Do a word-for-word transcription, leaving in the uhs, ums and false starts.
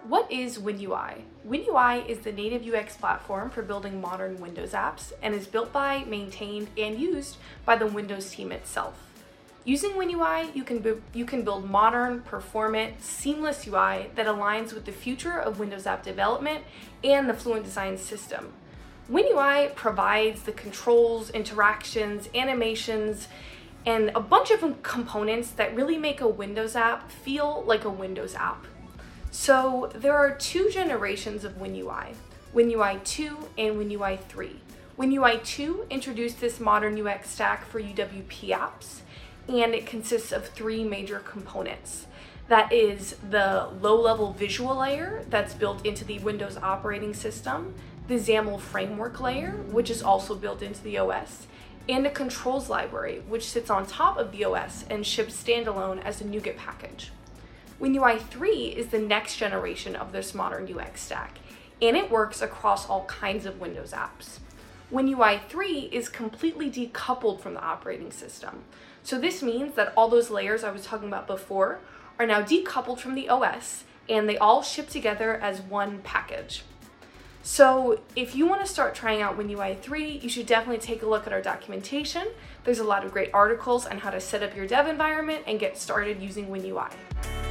What is WinUI? WinUI is the native U X platform for building modern Windows apps and is built by, maintained, and used by the Windows team itself. Using WinUI, you can, bu- you can build modern, performant, seamless U I that aligns with the future of Windows app development and the Fluent Design system. WinUI provides the controls, interactions, animations, and a bunch of components that really make a Windows app feel like a Windows app. So there are two generations of WinUI, WinUI two and WinUI three. WinUI two introduced this modern U X stack for U W P apps, and it consists of three major components. That is the low-level visual layer that's built into the Windows operating system, the XAML framework layer, which is also built into the O S, and a controls library, which sits on top of the O S and ships standalone as a NuGet package. WinUI three is the next generation of this modern U X stack, and it works across all kinds of Windows apps. WinUI three is completely decoupled from the operating system. So this means that all those layers I was talking about before are now decoupled from the O S, and they all ship together as one package. So if you want to start trying out WinUI three, you should definitely take a look at our documentation. There's a lot of great articles on how to set up your dev environment and get started using WinUI.